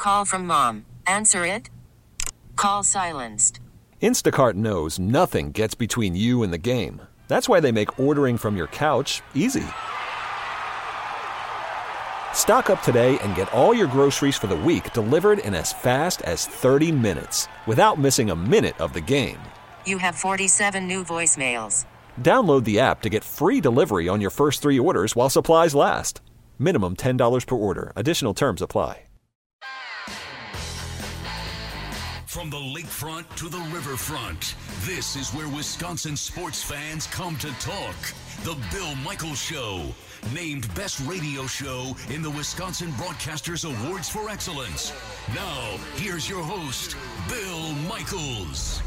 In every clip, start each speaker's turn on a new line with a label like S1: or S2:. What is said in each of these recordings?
S1: call from mom. Answer it. Call silenced.
S2: Instacart knows nothing gets between you and the game. That's why they make ordering from your couch easy. Stock up today and get all your groceries for the week delivered in as fast as 30 minutes without missing a minute of the game.
S1: You have 47 new voicemails.
S2: Download the app to get free delivery on your first 3 orders while supplies last. Minimum $10 per order. Additional terms apply.
S3: From the lakefront to the riverfront, this is where Wisconsin sports fans come to talk. The Bill Michaels Show, named Best Radio Show in the Wisconsin Broadcasters Awards for Excellence. Now, here's your host, Bill Michaels.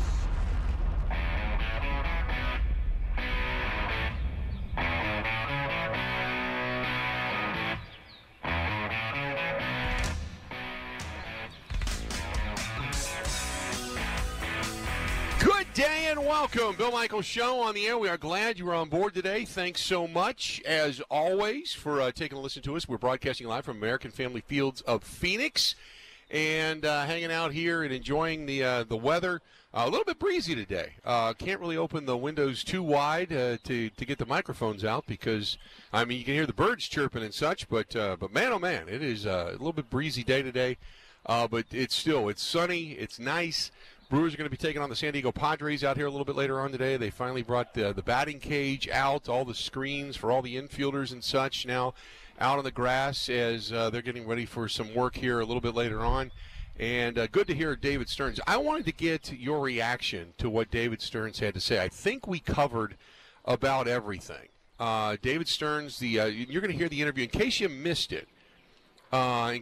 S4: Day and welcome. Bill Michaels Show on the air. We are glad you are on board today. Thanks so much, as always, for taking a listen to us. We're broadcasting live from American Family Fields of Phoenix and hanging out here and enjoying the weather. A little bit breezy today. Can't really open the windows too wide to get the microphones out because, I mean, you can hear the birds chirping and such, but man, oh man, it is a little bit breezy day today. But it's sunny. It's nice. Brewers are going to be taking on the San Diego Padres out here a little bit later on today. They finally brought the batting cage out, all the screens for all the infielders and such now out on the grass as they're getting ready for some work here a little bit later on. And good to hear David Stearns. I wanted to get your reaction to what David Stearns had to say. I think we covered about everything. David Stearns, you're going to hear the interview. In case you missed it, we're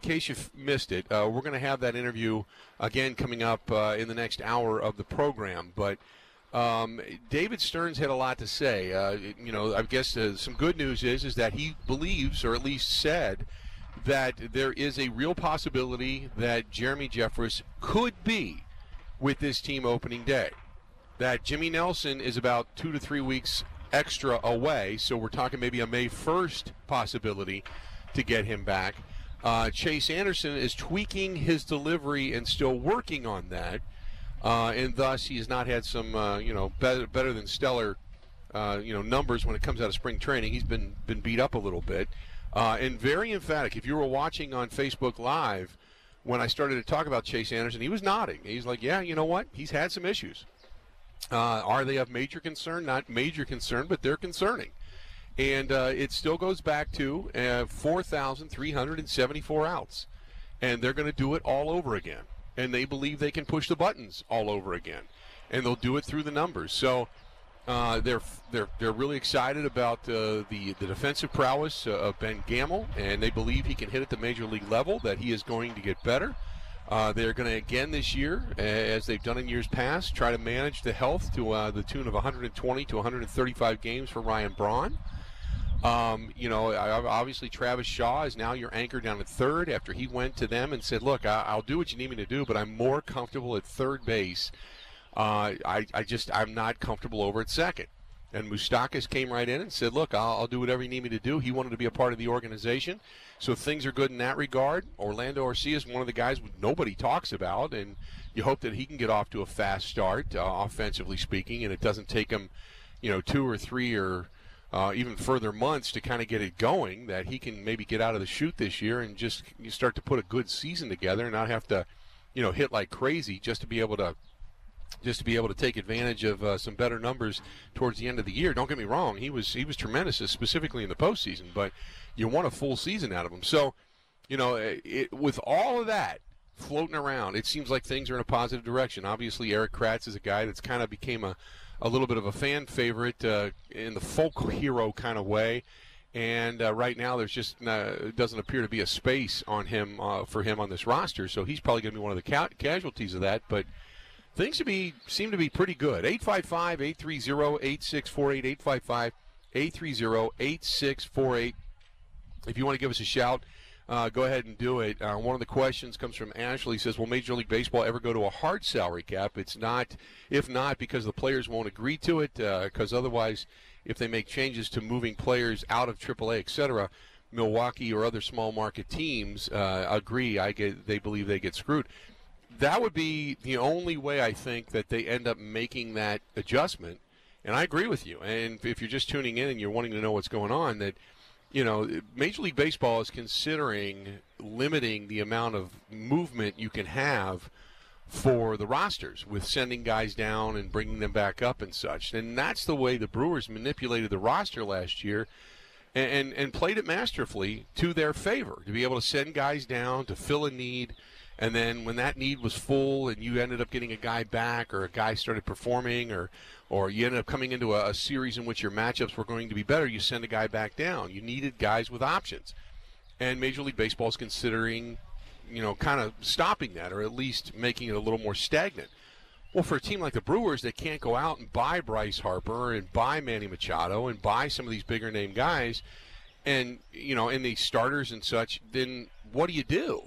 S4: going to have that interview again coming up in the next hour of the program. But David Stearns had a lot to say. I guess some good news is that he believes, or at least said, that there is a real possibility that Jeremy Jeffress could be with this team opening day. That Jimmy Nelson is about 2 to 3 weeks extra away, so we're talking maybe a May 1st possibility to get him back. Chase Anderson is tweaking his delivery and still working on that, and thus he has not had some, better than stellar, numbers when it comes out of spring training. He's been beat up a little bit, and very emphatic. If you were watching on Facebook Live when I started to talk about Chase Anderson, he was nodding. He's like, yeah, you know what? He's had some issues. Are they of major concern? Not major concern, but they're concerning. And it still goes back to 4,374 outs. And they're going to do it all over again. And they believe they can push the buttons all over again. And they'll do it through the numbers. So they're really excited about the defensive prowess of Ben Gamel. And they believe he can hit at the major league level, that he is going to get better. They're going to, again this year, as they've done in years past, try to manage the health to the tune of 120 to 135 games for Ryan Braun. Obviously Travis Shaw is now your anchor down at third after he went to them and said, look, I'll do what you need me to do, but I'm more comfortable at third base. I'm not comfortable over at second. And Moustakas came right in and said, look, I'll do whatever you need me to do. He wanted to be a part of the organization. So things are good in that regard. Orlando Arcia is one of the guys nobody talks about, and you hope that he can get off to a fast start, offensively speaking, and it doesn't take him, 2 or 3 or even further months to kind of get it going, that he can maybe get out of the chute this year and just start to put a good season together and not have to, hit like crazy just to be able to take advantage of some better numbers towards the end of the year. Don't get me wrong, he was tremendous, specifically in the postseason, but you want a full season out of him. So, with all of that floating around, it seems like things are in a positive direction. Obviously, Eric Kratz is a guy that's kind of became a little bit of a fan favorite in the folk hero kind of way. And right now there's just doesn't appear to be a space on him for him on this roster. So he's probably going to be one of the casualties of that. But things seem to be pretty good. 855-830-8648, 855-830-8648. If you want to give us a shout, go ahead and do it. One of the questions comes from Ashley. Says, will Major League Baseball ever go to a hard salary cap? It's not, if not, because the players won't agree to it, because otherwise, if they make changes to moving players out of AAA, etc., Milwaukee or other small market teams agree. They believe they get screwed. That would be the only way I think that they end up making that adjustment. And I agree with you. And if you're just tuning in and you're wanting to know what's going on, that Major League Baseball is considering limiting the amount of movement you can have for the rosters with sending guys down and bringing them back up and such. And that's the way the Brewers manipulated the roster last year and played it masterfully to their favor, to be able to send guys down to fill a need. And then when that need was full and you ended up getting a guy back, or a guy started performing, or you ended up coming into a series in which your matchups were going to be better, you send a guy back down. You needed guys with options. And Major League Baseball is considering, kind of stopping that, or at least making it a little more stagnant. Well, for a team like the Brewers that can't go out and buy Bryce Harper and buy Manny Machado and buy some of these bigger name guys and, in these starters and such, then what do you do?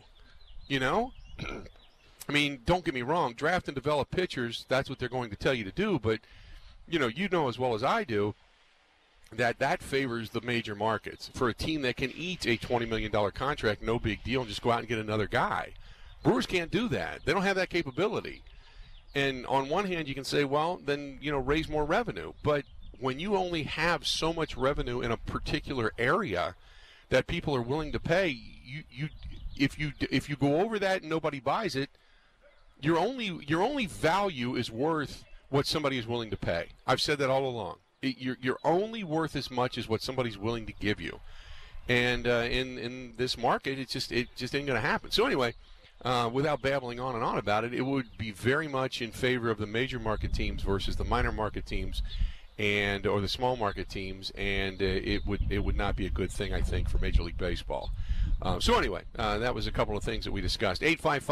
S4: I mean, don't get me wrong, draft and develop pitchers, that's what they're going to tell you to do, but you know as well as I do that favors the major markets. For a team that can eat a $20 million contract, no big deal, and just go out and get another guy. Brewers can't do that. They don't have that capability. And on one hand, you can say, well, then, raise more revenue. But when you only have so much revenue in a particular area that people are willing to pay, if you go over that and nobody buys it, your only value is worth what somebody is willing to pay. I've said that all along. You're only worth as much as what somebody's willing to give you, and in this market, it just ain't going to happen. So anyway, without babbling on and on about it, it would be very much in favor of the major market teams versus the minor market teams, or the small market teams, and it would not be a good thing, I think, for Major League Baseball. So anyway, that was a couple of things that we discussed.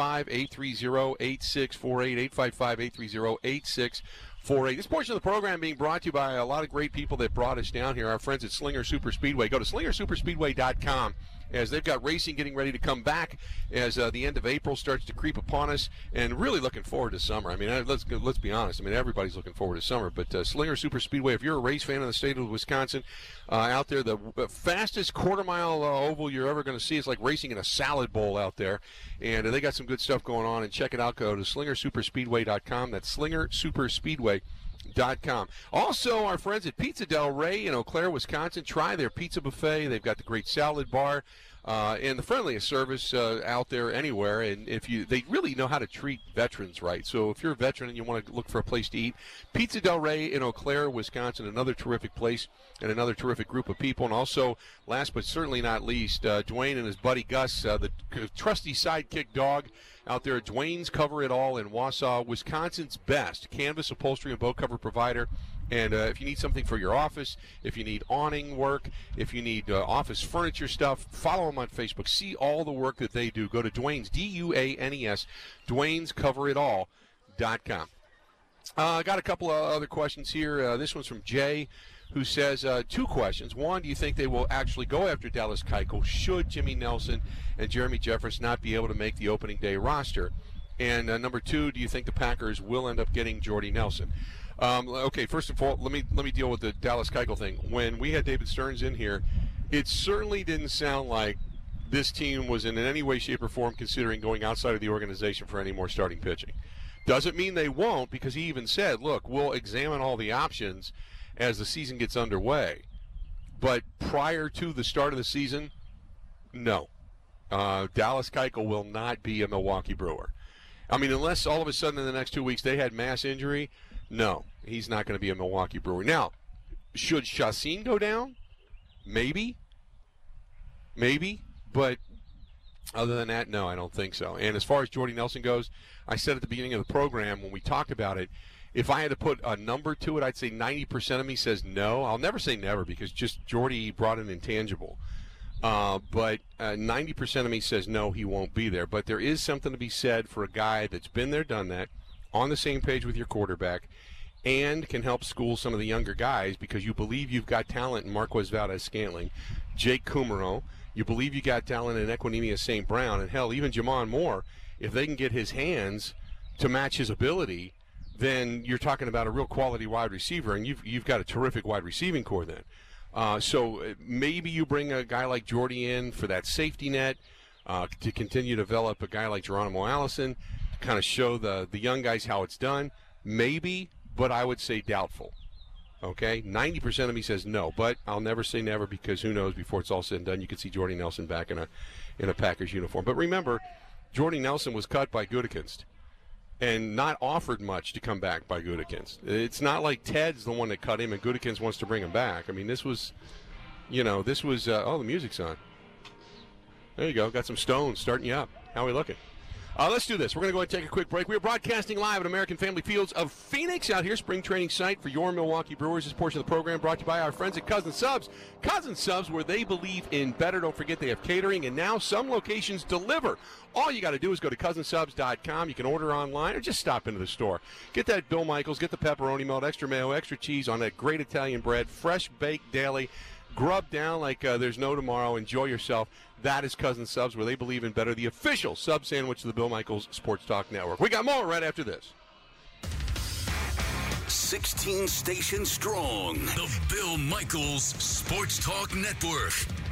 S4: 855-830-8648, 855-830-8648. This portion of the program being brought to you by a lot of great people that brought us down here, our friends at Slinger Super Speedway. Go to SlingerSuperspeedway.com, as they've got racing getting ready to come back as the end of April starts to creep upon us, and really looking forward to summer. I mean, let's be honest. I mean, everybody's looking forward to summer, but Slinger Super Speedway, if you're a race fan in the state of Wisconsin, out there, the fastest quarter-mile oval you're ever going to see. Is like racing in a salad bowl out there, and they got some good stuff going on, and check it out. Go to SlingerSuperspeedway.com. That's SlingerSuperspeedway.com. Also, our friends at Pizza Del Rey in Eau Claire, Wisconsin, try their pizza buffet. They've got the great salad bar. And the friendliest service out there anywhere, and they really know how to treat veterans right. So if you're a veteran and you want to look for a place to eat, Pizza Del Rey in Eau Claire, Wisconsin, another terrific place and another terrific group of people. And also, last but certainly not least, Dwayne and his buddy Gus, the trusty sidekick dog out there at Dwayne's Cover It All in Wausau, Wisconsin's best canvas upholstery and boat cover provider. And if you need something for your office, if you need awning work, if you need office furniture stuff, follow them on Facebook. See all the work that they do. Go to Dwayne's, D-U-A-N-E-S, Dwayne'sCoverItAll.com. I got a couple of other questions here. This one's from Jay, who says, two questions. One, do you think they will actually go after Dallas Keuchel should Jimmy Nelson and Jeremy Jeffress not be able to make the opening day roster? And number two, do you think the Packers will end up getting Jordy Nelson? Okay, first of all, let me deal with the Dallas Keuchel thing. When we had David Stearns in here, it certainly didn't sound like this team was in any way, shape, or form considering going outside of the organization for any more starting pitching. Doesn't mean they won't, because he even said, look, we'll examine all the options as the season gets underway. But prior to the start of the season, no. Dallas Keuchel will not be a Milwaukee Brewer. I mean, unless all of a sudden in the next 2 weeks they had mass injury, no, he's not going to be a Milwaukee Brewer. Now, should Chacin go down? Maybe. But other than that, no, I don't think so. And as far as Jordy Nelson goes, I said at the beginning of the program when we talked about it, if I had to put a number to it, I'd say 90% of me says no. I'll never say never, because just Jordy brought an intangible. But 90% of me says no, he won't be there. But there is something to be said for a guy that's been there, done that, on the same page with your quarterback, and can help school some of the younger guys, because you believe you've got talent in Marquez Valdez-Scantling, Jake Kumaro, you believe you got talent in Equanimeous St. Brown, and hell, even Jamon Moore. If they can get his hands to match his ability, then you're talking about a real quality wide receiver, and you've got a terrific wide receiving core then. So maybe you bring a guy like Jordy in for that safety net to continue to develop a guy like Geronimo Allison, to kind of show the young guys how it's done. Maybe, but I would say doubtful. Okay, 90% of me says no, but I'll never say never because who knows? Before it's all said and done, you could see Jordy Nelson back in a Packers uniform. But remember, Jordy Nelson was cut by Gutekunst and not offered much to come back by Gutekunst. It's not like Ted's the one that cut him and Gutekunst wants to bring him back. I mean, this was the music's on. There you go. Got some Stones starting you up. How are we looking? Let's do this. We're going to go ahead and take a quick break. We are broadcasting live at American Family Fields of Phoenix out here, spring training site for your Milwaukee Brewers. This portion of the program brought to you by our friends at Cousin Subs. Cousin Subs, where they believe in better. Don't forget they have catering, and now some locations deliver. All you got to do is go to cousinsubs.com. You can order online or just stop into the store. Get that Bill Michaels, get the pepperoni melt, extra mayo, extra cheese on that great Italian bread, fresh baked daily. Grub down like there's no tomorrow. Enjoy yourself. That is Cousin Subs, where they believe in better, the official sub sandwich of the Bill Michaels Sports Talk Network. We got more right after this.
S3: 16 stations strong. The Bill Michaels Sports Talk Network.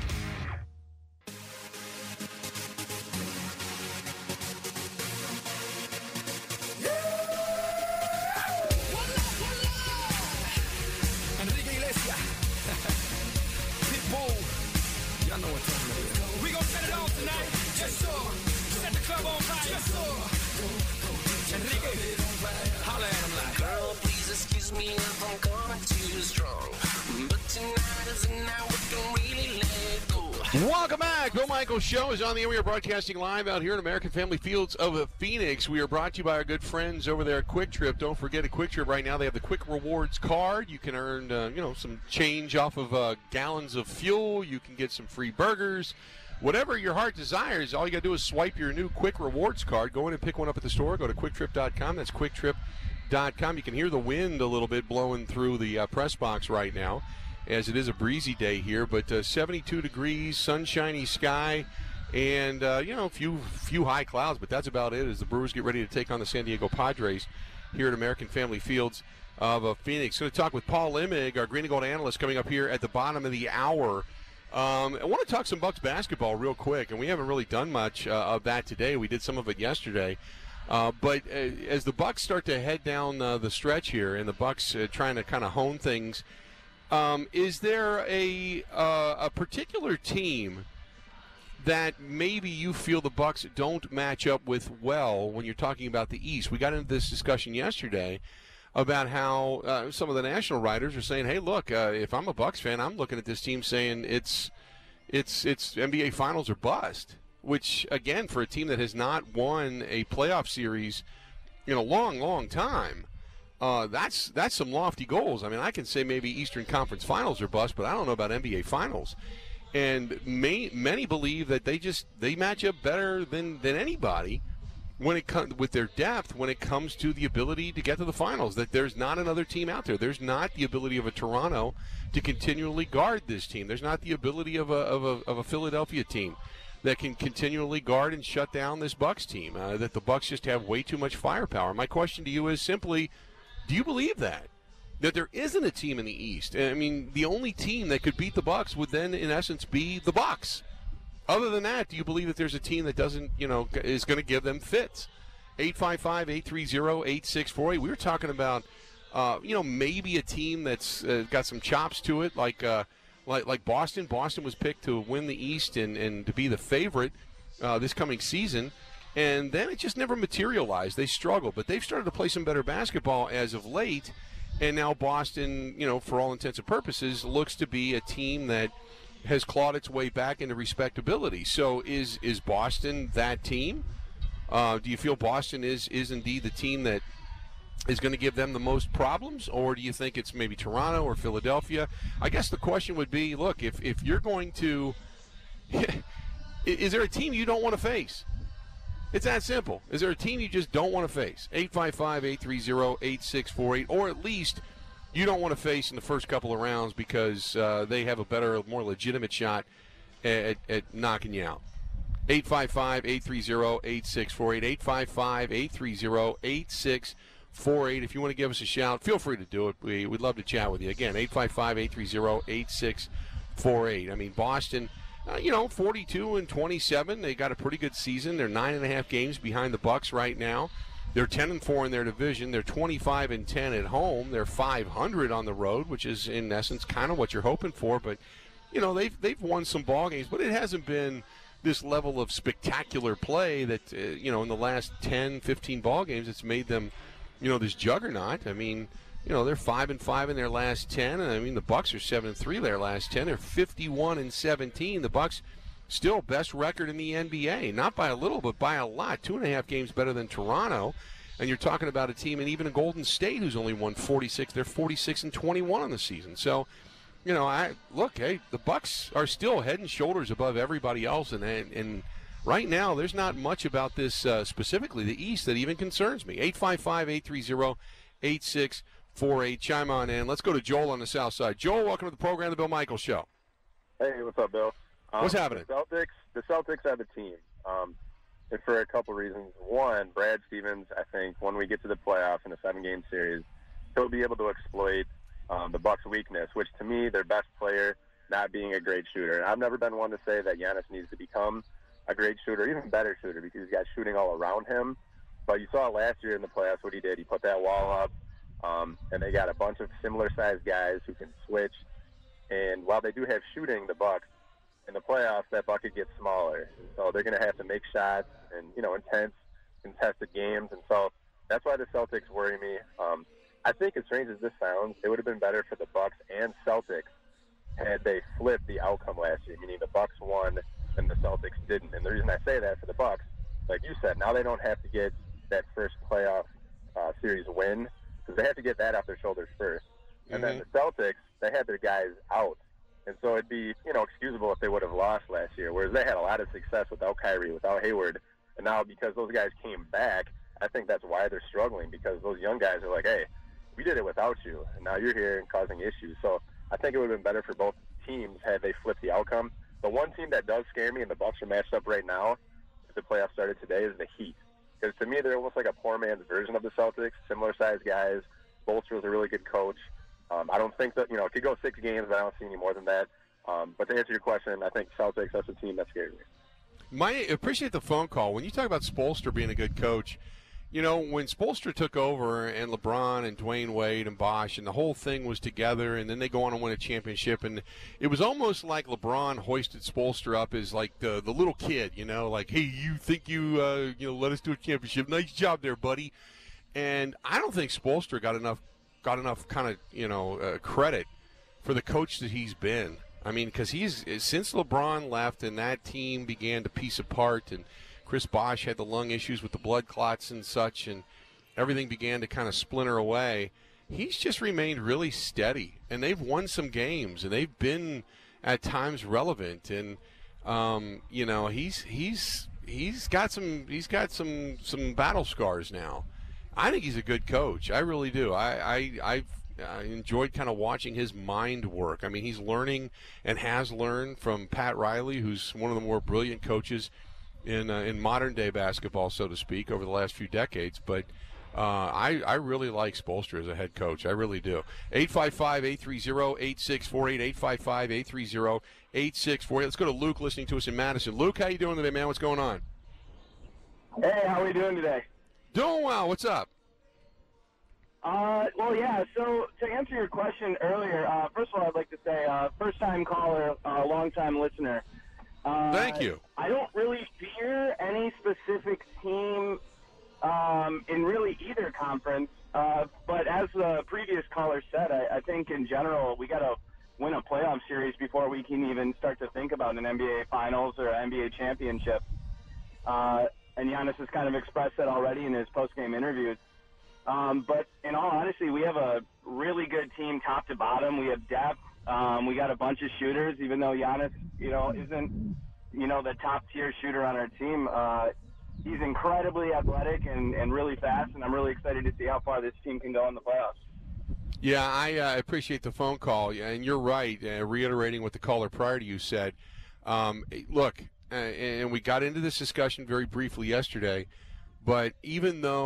S5: Y'all know what time it is. We gon' set it off tonight. Yes, sir. Set the club on fire. Yes, sir. Enrique, holla at him like.
S6: Girl, please excuse me if I'm coming too strong. But tonight is the night we can really let go.
S4: Welcome back. Bill Michaels Show is on the air. We are broadcasting live out here at American Family Fields of Phoenix. We are brought to you by our good friends over there at Quick Trip. Don't forget, at Quick Trip right now, they have the Quick Rewards card. You can earn, some change off of gallons of fuel. You can get some free burgers. Whatever your heart desires, all you got to do is swipe your new Quick Rewards card. Go in and pick one up at the store. Go to QuickTrip.com. That's QuickTrip.com. You can hear the wind a little bit blowing through the press box right now, as it is a breezy day here, but 72 degrees, sunshiny sky, and a few high clouds, but that's about it as the Brewers get ready to take on the San Diego Padres here at American Family Fields of Phoenix. Going to talk with Paul Limig, our Green and Gold analyst, coming up here at the bottom of the hour. I want to talk some Bucks basketball real quick, and we haven't really done much of that today. We did some of it yesterday. But as the Bucks start to head down the stretch here, and the Bucks trying to kind of hone things, is there a particular team that maybe you feel the Bucks don't match up with well when you're talking about the East? We got into this discussion yesterday about how some of the national writers are saying, hey, look, if I'm a Bucks fan, I'm looking at this team saying it's NBA Finals or bust, which, again, for a team that has not won a playoff series in a long, long time, that's some lofty goals. I mean, I can say maybe Eastern Conference Finals or bust, but I don't know about NBA Finals. And many believe that they match up better than anybody when it comes with their depth when it comes to the ability to get to the finals. That there's not another team out there. There's not the ability of a Toronto to continually guard this team. There's not the ability of a Philadelphia team that can continually guard and shut down this Bucks team. That the Bucks just have way too much firepower. My question to you is simply, do you believe that there isn't a team in the East? I mean, the only team that could beat the Bucks would then, in essence, be the Bucks. Other than that, do you believe that there's a team that doesn't, is going to give them fits? 855-830-8648. We were talking about, maybe a team that's got some chops to it, like Boston. Boston was picked to win the East and to be the favorite this coming season. And then it just never materialized. They struggled. But they've started to play some better basketball as of late. And now Boston, for all intents and purposes, looks to be a team that has clawed its way back into respectability. So is Boston that team? Do you feel Boston is indeed the team that is going to give them the most problems? Or do you think it's maybe Toronto or Philadelphia? I guess the question would be, look, if you're going to – is there a team you don't want to face? It's that simple. Is there a team you just don't want to face? 855-830-8648, or at least – you don't want to face in the first couple of rounds because they have a better, more legitimate shot at knocking you out. 855-830-8648, 8648. If you want to give us a shout, feel free to do it. We'd love to chat with you. Again, 855-830-8648. I mean, Boston, 42-27. They got a pretty good season. They're 9.5 games behind the Bucks right now. They're 10-4 in their division. They're 25-10 at home. They're 500 on the road, which is in essence kind of what you're hoping for. But they've won some ball games, but it hasn't been this level of spectacular play that in the last 10, 15 ball games, it's made them this juggernaut. I mean, they're 5-5 in their last 10, and I mean the Bucks are 7-3 their last 10. They're 51-17. The Bucks still best record in the NBA, not by a little, but by a lot. 2.5 games better than Toronto. And you're talking about a team, and even a Golden State who's only won 46. They're 46-21 on the season. So, the Bucks are still head and shoulders above everybody else, and right now there's not much about this specifically the East that even concerns me. 855-830-8648. Chime on in. Let's go to Joel on the South Side. Joel, welcome to the program, The Bill Michaels Show.
S7: Hey, what's up, Bill?
S4: What's happening?
S7: The Celtics have a team, and for a couple reasons. One, Brad Stevens, I think, when we get to the playoffs in a 7-game series, he'll be able to exploit the Bucks' weakness, which to me, their best player not being a great shooter. And I've never been one to say that Giannis needs to become a great shooter, even better shooter, because he's got shooting all around him. But you saw last year in the playoffs what he did. He put that wall up, and they got a bunch of similar-sized guys who can switch. And while they do have shooting, the Bucks, in the playoffs, that bucket gets smaller. So they're going to have to make shots and, intense, contested games. And so that's why the Celtics worry me. I think, as strange as this sounds, it would have been better for the Bucks and Celtics had they flipped the outcome last year, meaning the Bucks won and the Celtics didn't. And the reason I say that for the Bucks, like you said, now they don't have to get that first playoff series win because they have to get that off their shoulders first. And then the Celtics, they had their guys out. And so it'd be, excusable if they would have lost last year, whereas they had a lot of success without Kyrie, without Hayward. And now because those guys came back, I think that's why they're struggling, because those young guys are like, hey, we did it without you, and now you're here and causing issues. So I think it would have been better for both teams had they flipped the outcome. The one team that does scare me, and the Bucks are matched up right now, if the playoffs started today, is the Heat. Because to me, they're almost like a poor man's version of the Celtics, similar-sized guys. Bolster's a really good coach. I don't think that, it could go 6 games, but I don't see any more than that. But to answer your question, I think Celtics, that's a team that scares me.
S4: I appreciate the phone call. When you talk about Spoelstra being a good coach, when Spoelstra took over and LeBron and Dwayne Wade and Bosh and the whole thing was together, and then they go on and win a championship, and it was almost like LeBron hoisted Spoelstra up as like the little kid, like, hey, you think you let us do a championship? Nice job there, buddy. And I don't think Spoelstra got enough kind of credit for the coach that he's been. I mean, because since LeBron left and that team began to piece apart, and Chris Bosh had the lung issues with the blood clots and such, and everything began to kind of splinter away, he's just remained really steady. And they've won some games, and they've been at times relevant. And he's got some battle scars now. I think he's a good coach. I really do. I've enjoyed kind of watching his mind work. I mean, he's learning and has learned from Pat Riley, who's one of the more brilliant coaches in modern-day basketball, so to speak, over the last few decades. But I really like Spoelstra as a head coach. I really do. 855-830-8648, 855-830-8648. Let's go to Luke listening to us in Madison. Luke, how you doing today, man? What's going on?
S8: Hey, how are we doing today?
S4: Doing well. What's up?
S8: So to answer your question earlier, first of all, I'd like to say first-time caller, long-time listener.
S4: Thank you.
S8: I don't really fear any specific team in really either conference, but as the previous caller said, I think in general we got to win a playoff series before we can even start to think about an NBA Finals or an NBA championship. And Giannis has kind of expressed that already in his post-game interviews. But in all honesty, we have a really good team top to bottom. We have depth. We got a bunch of shooters, even though Giannis, isn't, the top-tier shooter on our team. He's incredibly athletic and really fast, and I'm really excited to see how far this team can go in the playoffs.
S4: Yeah, I appreciate the phone call, and you're right, reiterating what the caller prior to you said. Look, and we got into this discussion very briefly yesterday, but even though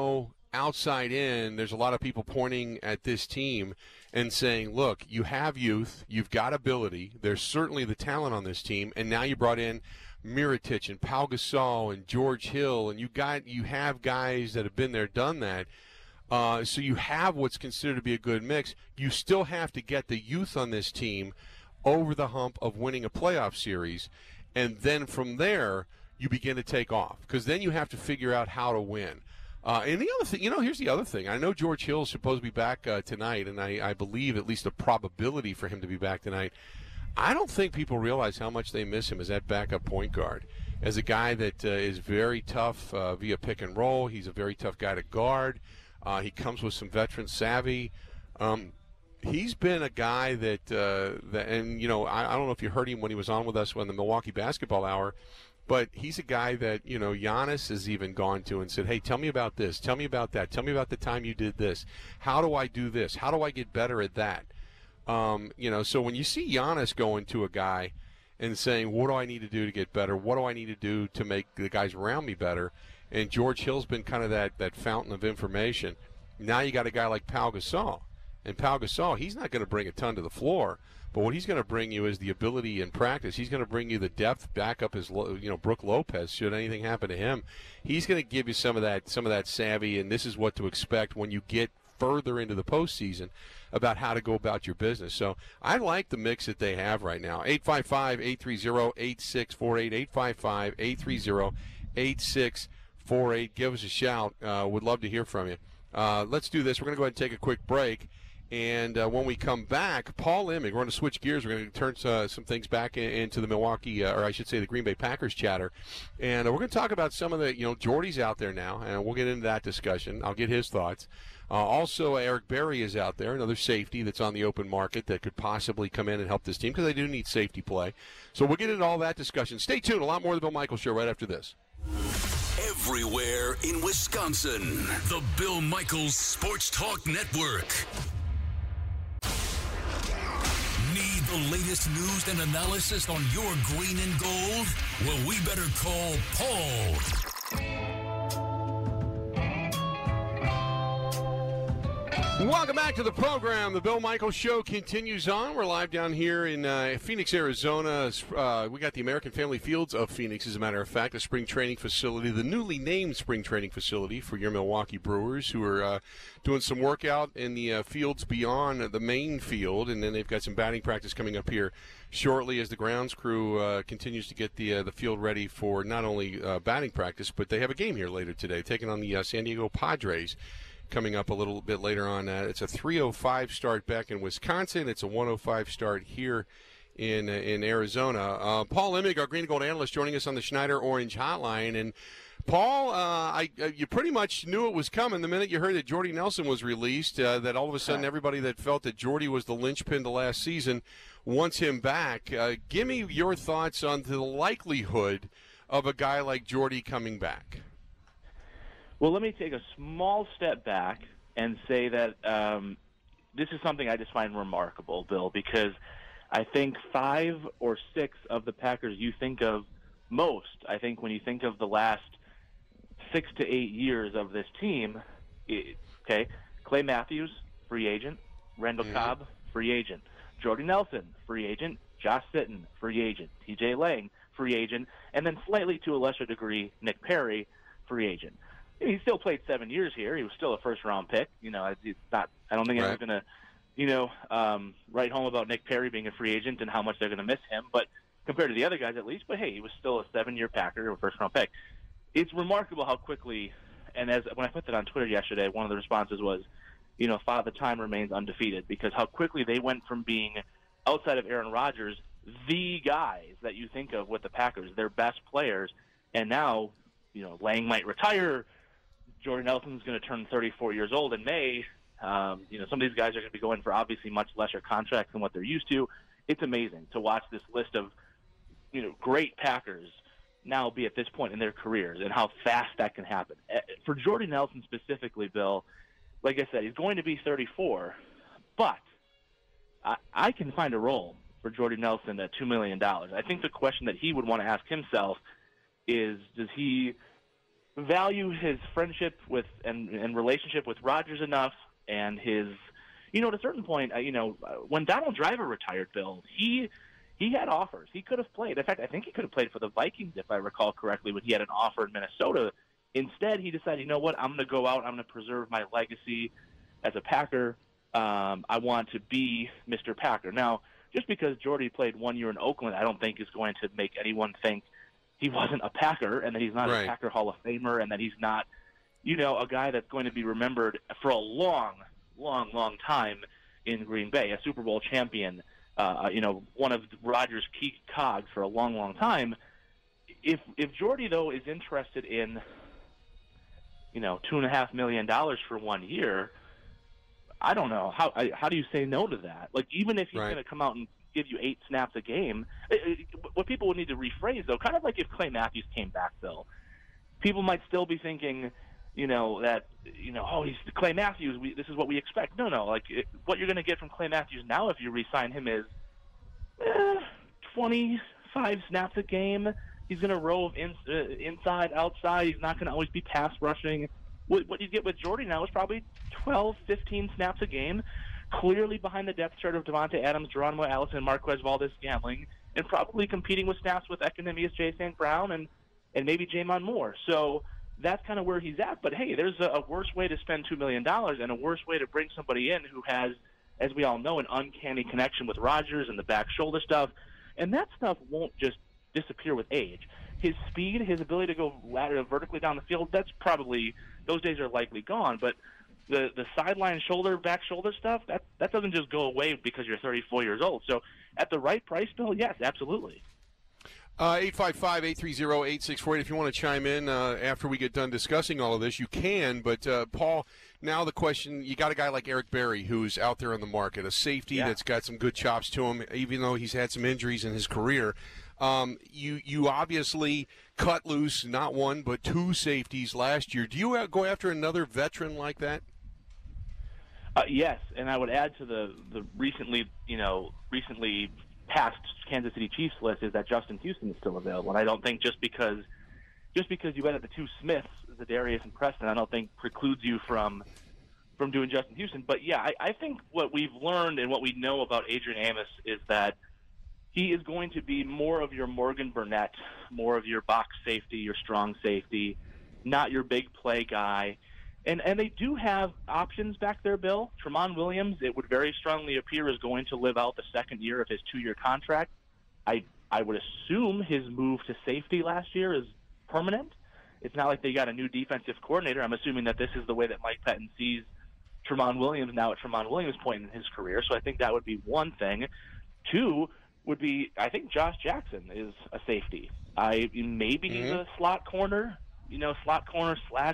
S4: outside in, there's a lot of people pointing at this team and saying, look, you have youth, you've got ability, there's certainly the talent on this team, and now you brought in Mirotic and Pau Gasol and George Hill, and you have guys that have been there, done that. So you have what's considered to be a good mix. You still have to get the youth on this team over the hump of winning a playoff series, and then from there you begin to take off, because then you have to figure out how to win. And the other thing, here's the other thing. I know George Hill is supposed to be back tonight, and I believe at least a probability for him to be back tonight. I don't think people realize how much they miss him as that backup point guard, as a guy that is very tough via pick and roll. He's a very tough guy to guard. He comes with some veteran savvy. He's been a guy that and I don't know if you heard him when he was on with us on the Milwaukee Basketball Hour, but he's a guy that Giannis has even gone to and said, hey, tell me about this, tell me about that, tell me about the time you did this. How do I do this? How do I get better at that? So when you see Giannis going to a guy and saying, what do I need to do to get better? What do I need to do to make the guys around me better? And George Hill's been kind of that fountain of information. Now you got a guy like Pau Gasol. And Pau Gasol, he's not going to bring a ton to the floor, but what he's going to bring you is the ability in practice. He's going to bring you the depth back up as Brook Lopez. Should anything happen to him, he's going to give you some of that savvy. And this is what to expect when you get further into the postseason about how to go about your business. So I like the mix that they have right now. 855-830-8648. 855-830-8648. Give us a shout. Would love to hear from you. Let's do this. We're going to go ahead and take a quick break. And when we come back, Paul Emig, we're going to switch gears. We're going to turn some things back into the Milwaukee, or I should say the Green Bay Packers chatter. And we're going to talk about some of the, Jordy's out there now, and we'll get into that discussion. I'll get his thoughts. Also, Eric Berry is out there, another safety that's on the open market that could possibly come in and help this team, because they do need safety play. So we'll get into all that discussion. Stay tuned. A lot more of the Bill Michaels Show right after this.
S3: Everywhere in Wisconsin, the Bill Michaels Sports Talk Network. Need the latest news and analysis on your green and gold? Well, we better call Paul.
S4: Welcome back to the program. The Bill Michaels Show continues on. We're live down here in Phoenix, Arizona. We got the American Family Fields of Phoenix, as a matter of fact, a spring training facility, the newly named spring training facility for your Milwaukee Brewers, who are doing some workout in the fields beyond the main field, and then they've got some batting practice coming up here shortly as the grounds crew continues to get the field ready for not only batting practice, but they have a game here later today, taking on the San Diego Padres. Coming up a little bit later on. It's a 3:05 start back in Wisconsin. It's a 1:05 start here in Arizona. Paul Emig, our Green and Gold analyst, joining us on the Schneider Orange Hotline. And Paul, you pretty much knew it was coming the minute you heard that Jordy Nelson was released, that all of a sudden everybody that felt that Jordy was the linchpin to last season wants him back. Give me your thoughts on the likelihood of a guy like Jordy coming back.
S9: Well, let me take a small step back and say that this is something I just find remarkable, Bill, because I think 5 or 6 of the Packers you think of most, I think when you think of the last 6 to 8 years of this team, Clay Matthews, free agent, Randall Cobb, free agent, Jordy Nelson, free agent, Josh Sitton, free agent, TJ Lang, free agent, and then slightly to a lesser degree, Nick Perry, free agent. He still played 7 years here. He was still a first-round pick. It's not. I don't think anyone's going to, write home about Nick Perry being a free agent and how much they're going to miss him. But compared to the other guys, at least. But hey, he was still a 7-year Packer, a first-round pick. It's remarkable how quickly. And when I put that on Twitter yesterday, one of the responses was, Father Time remains undefeated, because how quickly they went from being outside of Aaron Rodgers, the guys that you think of with the Packers, their best players, and now, Lang might retire. Jordy Nelson's going to turn 34 years old in May. Some of these guys are going to be going for obviously much lesser contracts than what they're used to. It's amazing to watch this list of, great Packers now be at this point in their careers and how fast that can happen. For Jordy Nelson specifically, Bill, like I said, he's going to be 34, but I can find a role for Jordy Nelson at $2 million. I think the question that he would want to ask himself is, value his friendship with and relationship with Rodgers enough, and his, at a certain point, when Donald Driver retired, Bill, he had offers. He could have played. In fact, I think he could have played for the Vikings, if I recall correctly, when he had an offer in Minnesota. Instead, he decided, you know what, I'm going to go out. I'm going to preserve my legacy as a Packer. I want to be Mr. Packer. Now, just because Jordy played 1 year in Oakland, I don't think is going to make anyone think he wasn't a Packer and that he's not a Packer Hall of Famer and that he's not, a guy that's going to be remembered for a long, long, long time in Green Bay, a Super Bowl champion, one of Rodgers' key cogs for a long, long time. If Jordy, though, is interested in, $2.5 million for 1 year, I don't know. How do you say no to that? Like, even if he's going to come out and give you 8 snaps a game, what people would need to rephrase, though, kind of like if Clay Matthews came back, Bill, people might still be thinking, that, he's Clay Matthews, this is what we expect. No, like, what you're going to get from Clay Matthews now if you re-sign him is 25 snaps a game. He's going to rove inside, outside. He's not going to always be pass rushing. What you get with Jordy now is probably 12, 15 snaps a game, clearly behind the depth chart of Devontae Adams, Geronimo Allison, Marquez Valdes-Scantling, and probably competing with snaps with Economius J. St. Brown and maybe Jamon Moore. So that's kind of where he's at. But, hey, there's a worse way to spend $2 million and a worse way to bring somebody in who has, as we all know, an uncanny connection with Rodgers and the back shoulder stuff. And that stuff won't just disappear with age. His speed, his ability to go vertically down the field, those days are likely gone. But the sideline back shoulder stuff, that doesn't just go away because you're 34 years old. So at the right price, Bill, yes, absolutely.
S4: 855-830-8648. If you want to chime in after we get done discussing all of this, you can. But, Paul, now the question, you got a guy like Eric Berry who's out there on the market, a safety that's got some good chops to him, even though he's had some injuries in his career. You obviously cut loose not one but 2 safeties last year. Do you go after another veteran like that?
S9: Yes, and I would add to the recently passed Kansas City Chiefs list is that Justin Houston is still available. And I don't think just because you added the 2 Smiths, Zadarius and Preston, I don't think precludes you from doing Justin Houston. But yeah, I think what we've learned and what we know about Adrian Amos is that he is going to be more of your Morgan Burnett, more of your box safety, your strong safety, not your big play guy. And they do have options back there, Bill. Tramon Williams, it would very strongly appear, is going to live out the second year of his 2-year contract. I would assume his move to safety last year is permanent. It's not like they got a new defensive coordinator. I'm assuming that this is the way that Mike Pettin sees Tramon Williams now at Tramon Williams' point in his career. So I think that would be one thing. 2 would be, I think Josh Jackson is a safety. Maybe he's a slot corner slash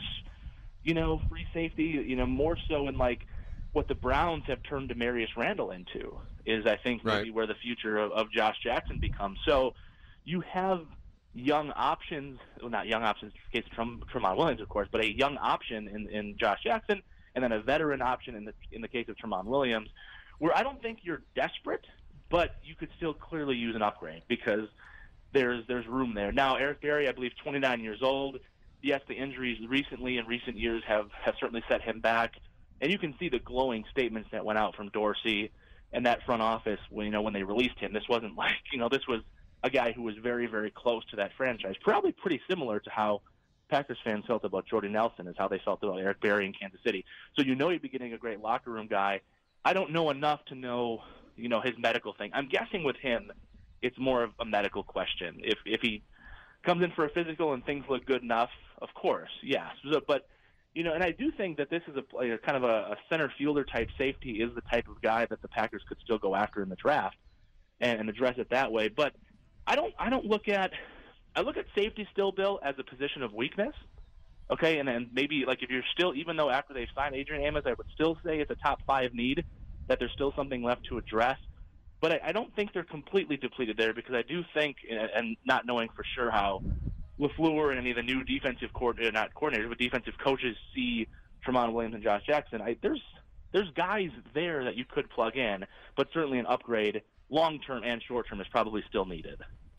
S9: free safety, more so in like what the Browns have turned Demarius Randall into is, I think, maybe where the future of Josh Jackson becomes. So you have young options, well, not young options in the case of Tramon Williams, of course, but a young option in Josh Jackson, and then a veteran option in the case of Tramon Williams, where I don't think you're desperate, but you could still clearly use an upgrade because there's room there. Now, Eric Berry, I believe, 29 years old. Yes, the injuries recently in recent years have certainly set him back. And you can see the glowing statements that went out from Dorsey and that front office when they released him. This wasn't like, this was a guy who was very, very close to that franchise. Probably pretty similar to how Packers fans felt about Jordy Nelson is how they felt about Eric Berry in Kansas City. So you'd be getting a great locker room guy. I don't know enough to know, his medical thing. I'm guessing with him it's more of a medical question. If he comes in for a physical and things look good enough, of course, yes. But, and I do think that this is a kind of a center fielder type safety is the type of guy that the Packers could still go after in the draft and address it that way. But I look at safety still, Bill, as a position of weakness. Okay, and then maybe like if you're still, even though after they've signed Adrian Amos, I would still say it's a top 5 need, that there's still something left to address. But I don't think they're completely depleted there because I do think, and not knowing for sure how LaFleur and any of the new defensive defensive coaches see Tramon Williams and Josh Jackson, there's guys there that you could plug in, but certainly an upgrade long-term and short-term is probably still needed.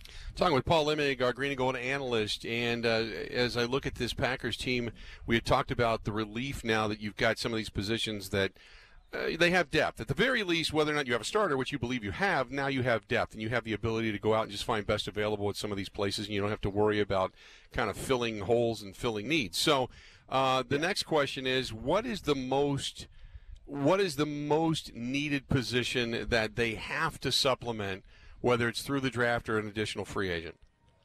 S4: Talking with Paul Limig, our Green and Gold analyst, and as I look at this Packers team, we had talked about the relief now that you've got some of these positions that they have depth. At the very least, whether or not you have a starter, which you believe you have, now you have depth, and you have the ability to go out and just find best available at some of these places, and you don't have to worry about kind of filling holes and filling needs. So the next question is, what is the most needed position that they have to supplement, whether it's through the draft or an additional free agent?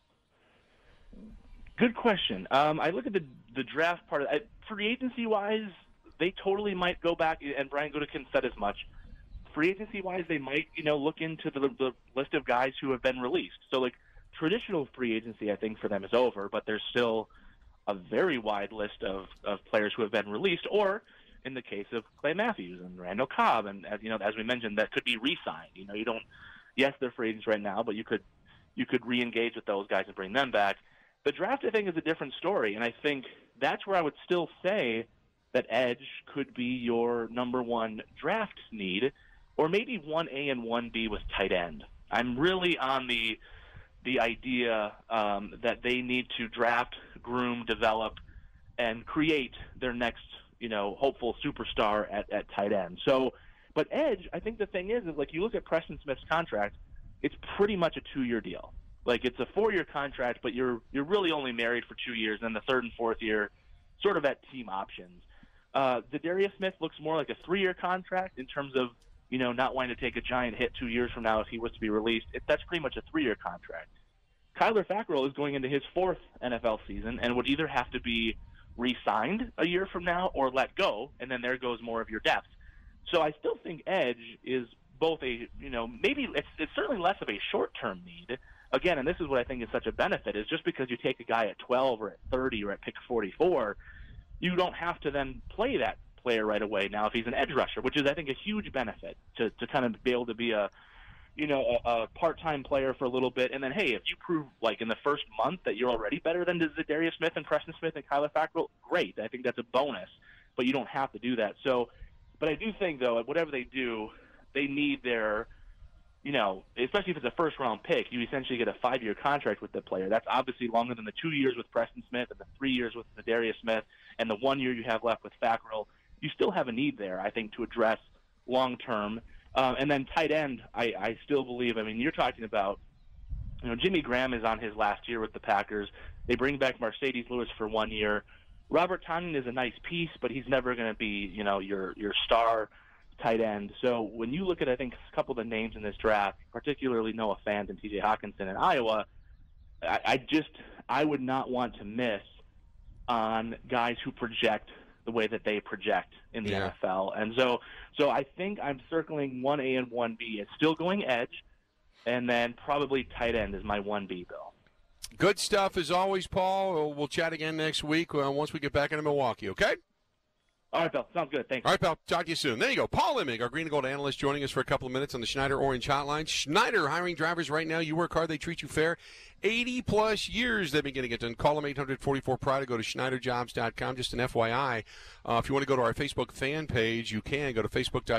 S9: Good question. I look at the draft part. Free agency-wise, they totally might go back, and Brian Gutekunst said as much. Free agency-wise, they might, look into the list of guys who have been released. So, like, traditional free agency, I think, for them is over, but there's still a very wide list of players who have been released, or in the case of Clay Matthews and Randall Cobb, and as we mentioned, that could be re-signed. You don't. Yes, they're free agents right now, but you could re-engage with those guys and bring them back. The draft, I think, is a different story, and I think that's where I would still say that edge could be your number one draft need, or maybe 1A and 1B with tight end. I'm really on the idea that they need to draft, groom, develop, and create their next, hopeful superstar at tight end. So, but edge, I think the thing is like you look at Preston Smith's contract, it's pretty much a 2-year deal. Like it's a 4-year contract, but you're really only married for 2 years, and then the 3rd and 4th year sort of at team options. Za'Darius Smith looks more like a 3-year contract in terms of, not wanting to take a giant hit 2 years from now if he was to be released. That's pretty much a 3-year contract. Kyler Fackrell is going into his 4th NFL season and would either have to be re-signed a year from now or let go, and then there goes more of your depth. So I still think edge is both a, maybe it's certainly less of a short-term need. Again, and this is what I think is such a benefit, is just because you take a guy at 12 or at 30 or at pick 44, you don't have to then play that player right away now if he's an edge rusher, which is, I think, a huge benefit to kind of be able to be a part-time player for a little bit. And then, hey, if you prove, like, in the first month that you're already better than Za'Darius Smith and Preston Smith and Kyler Fackrell, great. I think that's a bonus, but you don't have to do that. So, but I do think, though, whatever they do, they need their, especially if it's a first-round pick, you essentially get a 5-year contract with the player. That's obviously longer than the 2 years with Preston Smith and the 3 years with Za'Darius Smith and the 1 year you have left with Fackrell. You still have a need there, I think, to address long-term. And then tight end, I still believe, you're talking about, Jimmy Graham is on his last year with the Packers. They bring back Mercedes Lewis for 1 year. Robert Tonyan is a nice piece, but he's never going to be, your star tight end. So when you look at, I think, a couple of the names in this draft, particularly Noah Fant and T.J. Hockenson in Iowa, I would not want to miss on guys who project the way that they project in the NFL. And so I think I'm circling 1A and 1B. It's still going edge, and then probably tight end is my 1B, Bill.
S4: Good stuff as always, Paul. We'll chat again next week once we get back into Milwaukee, okay?
S9: All right, Bill. Sounds good. Thanks.
S4: All right, pal. Talk to you soon. There you go. Paul Limig, our Green and Gold analyst, joining us for a couple of minutes on the Schneider Orange Hotline. Schneider hiring drivers right now. You work hard, they treat you fair. 80-plus years they've been getting it done. Call them 844-PRIDE or go to SchneiderJobs.com. Just an FYI, if you want to go to our Facebook fan page, you can. Go to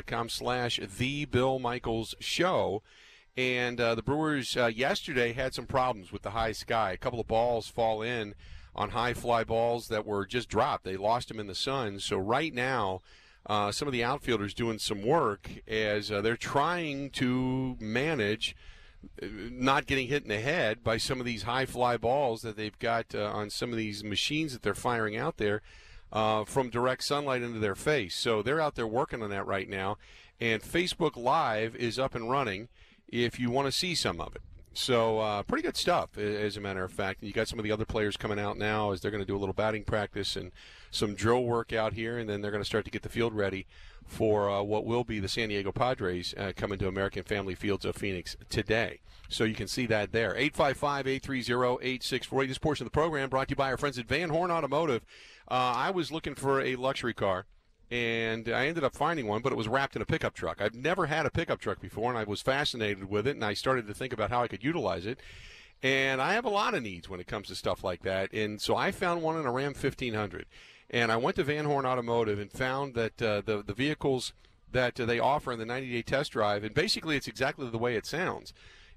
S4: Facebook.com/TheBillMichaelsShow. And the Brewers yesterday had some problems with the high sky. A couple of balls fall in on high fly balls that were just dropped. They lost them in the sun. So right now, some of the outfielders doing some work as they're trying to manage not getting hit in the head by some of these high fly balls that they've got on some of these machines that they're firing out there from direct sunlight into their face. So they're out there working on that right now. And Facebook Live is up and running if you want to see some of it. So pretty good stuff, as a matter of fact. And you got some of the other players coming out now as they're going to do a little batting practice and some drill work out here, and then they're going to start to get the field ready for what will be the San Diego Padres coming to American Family Fields of Phoenix today. So you can see that there. 855-830-8640. This portion of the program brought to you by our friends at Van Horn Automotive. I was looking for a luxury car, and I ended up finding one, but it was wrapped in a pickup truck. I've never had a pickup truck before, and I was fascinated with it, and I started to think about how I could utilize it. And I have a lot of needs when it comes to stuff like that, and so I found one in a Ram 1500. And I went to Van Horn Automotive and found that the vehicles that they offer in the 90-day test drive, and basically it's exactly the way it sounds,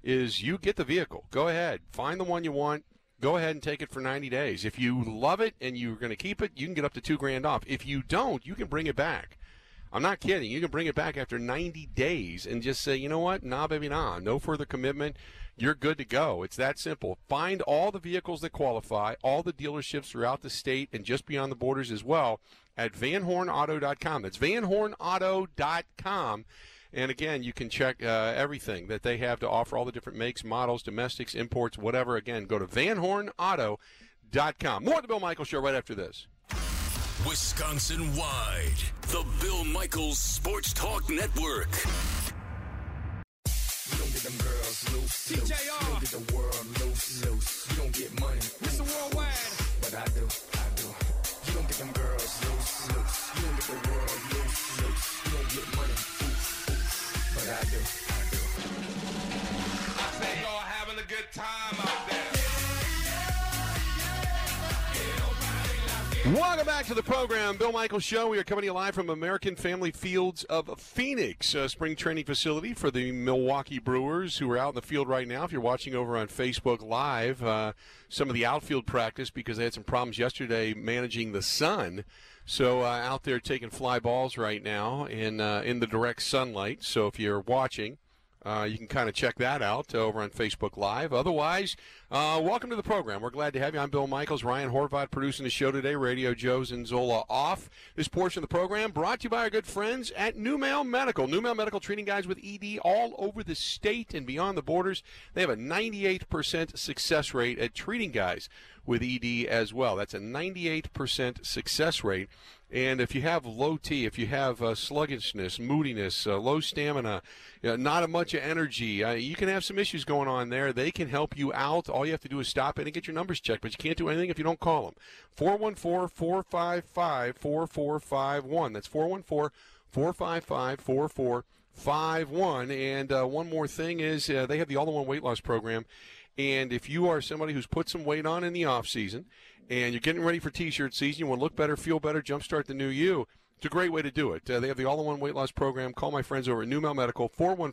S4: is you get the vehicle. Go ahead. Find the one you want. Go ahead and take it for 90 days. If you love it and you're going to keep it, you can get up to $2,000 off. If you don't, you can bring it back. I'm not kidding. You can bring it back after 90 days and just say, you know what? Nah, baby, nah. No further commitment. You're good to go. It's that simple. Find all the vehicles that qualify, all the dealerships throughout the state and just beyond the borders as well at vanhornauto.com. That's vanhornauto.com. And, again, you can check everything that they have to offer, all the different makes, models, domestics, imports, whatever. Again, go to vanhornauto.com. More of the Bill Michaels Show right after this.
S3: Wisconsin-wide, the Bill Michaels Sports Talk Network.
S5: You don't get them girls loose. TJR. You don't get the world loose. You don't get money. Mr. Worldwide. But I do. You don't get them girls loose. You don't get the world loose. You don't get money. But I do. I say y'all having a good time out there.
S4: Welcome back to the program, Bill Michaels Show. We are coming to you live from American Family Fields of Phoenix, spring training facility for the Milwaukee Brewers, who are out in the field right now. If you're watching over on Facebook Live, some of the outfield practice, because they had some problems yesterday managing the sun. So out there taking fly balls right now in the direct sunlight. So if you're watching, you can kind of check that out over on Facebook Live. Otherwise, welcome to the program. We're glad to have you. I'm Bill Michaels. Ryan Horvath producing the show today. Radio Joe's and Zola off. This portion of the program brought to you by our good friends at NewMale Medical. NewMale Medical, treating guys with ED all over the state and beyond the borders. They have a 98% success rate at treating guys with ED as well. That's a 98% success rate. And if you have low T, if you have sluggishness, moodiness, low stamina, not much energy, you can have some issues going on there. They can help you out. All you have to do is stop in and get your numbers checked, but you can't do anything if you don't call them. 414-455-4451. That's 414-455-4451. And one more thing is they have the all-in-one weight loss program. And if you are somebody who's put some weight on in the off season and you're getting ready for T-shirt season, you want to look better, feel better, jumpstart the new you, it's a great way to do it. They have the all-in-one weight loss program. Call my friends over at NewMale Medical,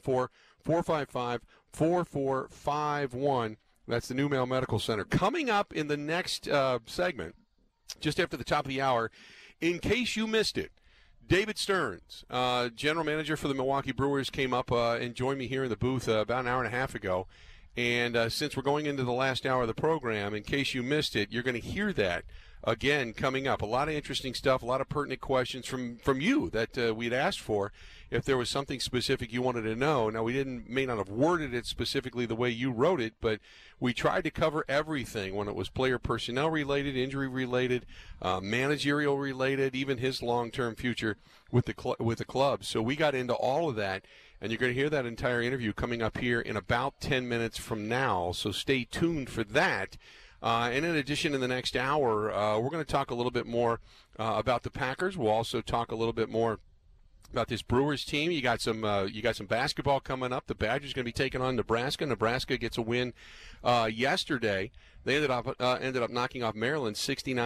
S4: 414-455-4451. That's the NewMale Medical Center. Coming up in the next segment, just after the top of the hour, in case you missed it, David Stearns, general manager for the Milwaukee Brewers, came up and joined me here in the booth about an hour and a half ago. And since we're going into the last hour of the program, in case you missed it, you're going to hear that again coming up. A lot of interesting stuff, a lot of pertinent questions from you that we'd asked for if there was something specific you wanted to know. Now, we may not have worded it specifically the way you wrote it, but we tried to cover everything when it was player personnel related, injury related, managerial related, even his long-term future with the club. So we got into all of that. And you're going to hear that entire interview coming up here in about 10 minutes from now, so stay tuned for that. And in addition, in the next hour, we're going to talk a little bit more about the Packers. We'll also talk a little bit more about this Brewers team. You got some basketball coming up. The Badgers going to be taking on Nebraska. Nebraska gets a win yesterday. They ended up knocking off Maryland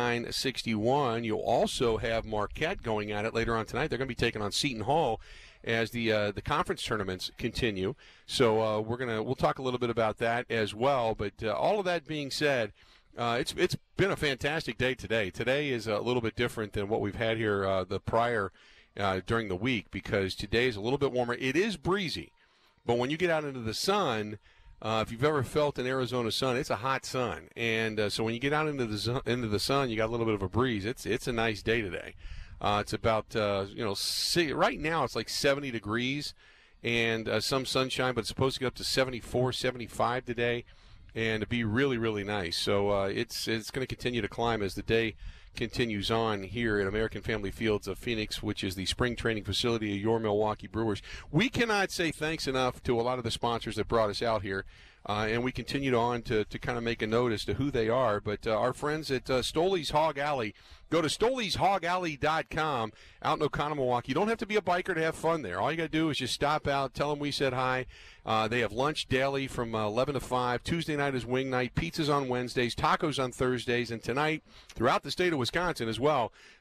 S4: 69-61. You'll also have Marquette going at it later on tonight. They're going to be taking on Seton Hall as the conference tournaments continue. So we'll talk a little bit about that as well. But all of that being said, it's been a fantastic day today. Today is a little bit different than what we've had here the prior during the week, because today is a little bit warmer. It is breezy, but when you get out into the sun, if you've ever felt an Arizona sun, it's a hot sun. And so when you get out into the sun, you got a little bit of a breeze. It's a nice day today. It's about, right now it's like 70 degrees and some sunshine, but it's supposed to get up to 74, 75 today and to be really, really nice. So it's going to continue to climb as the day continues on here at American Family Fields of Phoenix, which is the spring training facility of your Milwaukee Brewers. We cannot say thanks enough to a lot of the sponsors that brought us out here. And we continued on to kind of make a note as to who they are. But our friends at Stoley's Hog Alley, go to Stoley'sHogAlley.com out in Oconomowoc. You don't have to be a biker to have fun there. All you got to do is just stop out, tell them we said hi. They have lunch daily from 11 to 5. Tuesday night is wing night. Pizzas on Wednesdays, tacos on Thursdays. And tonight, throughout the state of Wisconsin as well,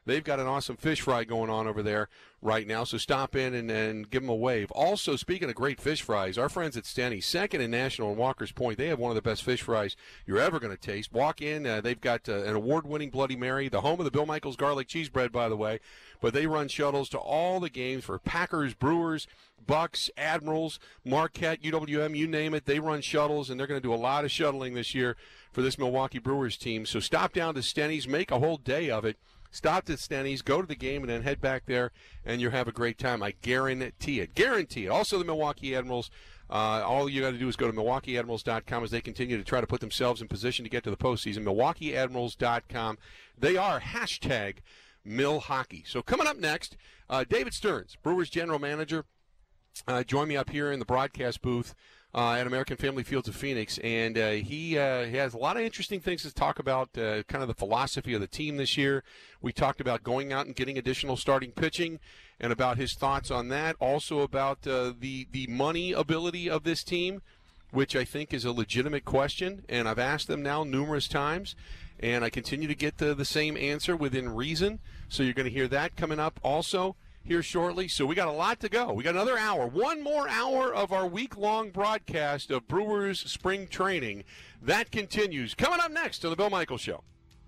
S4: They've got an awesome fish fry going on over there right now, so stop in and give them a wave. Also, speaking of great fish fries, our friends at Stenny's, second in National in Walker's Point, they have one of the best fish fries you're ever going to taste. Walk in, they've got an award-winning Bloody Mary, the home of the Bill Michaels garlic cheese bread, by the way, but they run shuttles to all the games for Packers, Brewers, Bucks, Admirals, Marquette, UWM, you name it. They run shuttles, and they're going to do a lot of shuttling this year for this Milwaukee Brewers team. So stop down to Stenny's, make a whole day of it. Stop at Stenny's, go to the game, and then head back there, and you'll have a great time. I guarantee it. Guarantee it. Also, the Milwaukee Admirals, all you got to do is go to MilwaukeeAdmirals.com as they continue to try to put themselves in position to get to the postseason. MilwaukeeAdmirals.com. They are #MilHockey. So coming up next, David Stearns, Brewers general manager, join me up here in the broadcast booth at American Family Fields of Phoenix, and he has a lot of interesting things to talk about, kind of the philosophy of the team this year. We talked about going out and getting additional starting pitching and about his thoughts on that, also about the money ability of this team, which I think is a legitimate question, and I've asked them now numerous times, and I continue to get the same answer within reason, so you're going to hear that coming up also here shortly. So we got a lot to go. We got another hour, one more hour of our week-long broadcast of Brewers spring training. That continues. Coming up next to the Bill Michaels Show.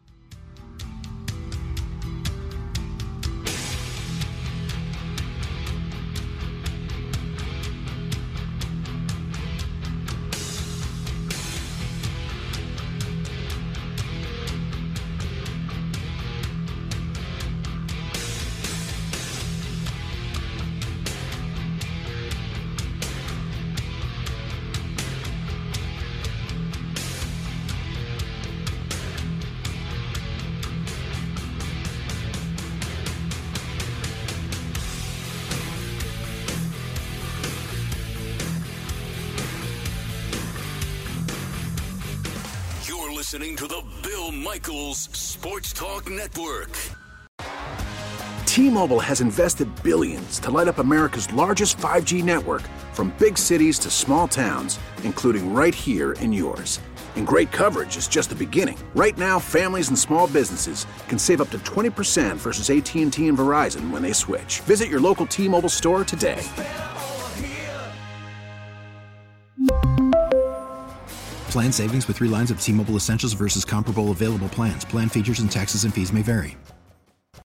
S3: Listening to the Bill Michaels Sports Talk Network.
S10: T-Mobile has invested billions to light up America's largest 5G network, from big cities to small towns, including right here in yours. And great coverage is just the beginning. Right now, families and small businesses can save up to 20% versus AT&T and Verizon when they switch. Visit your local T-Mobile store today.
S11: Plan savings with 3 lines of T-Mobile Essentials versus comparable available plans. Plan features and taxes and fees may vary.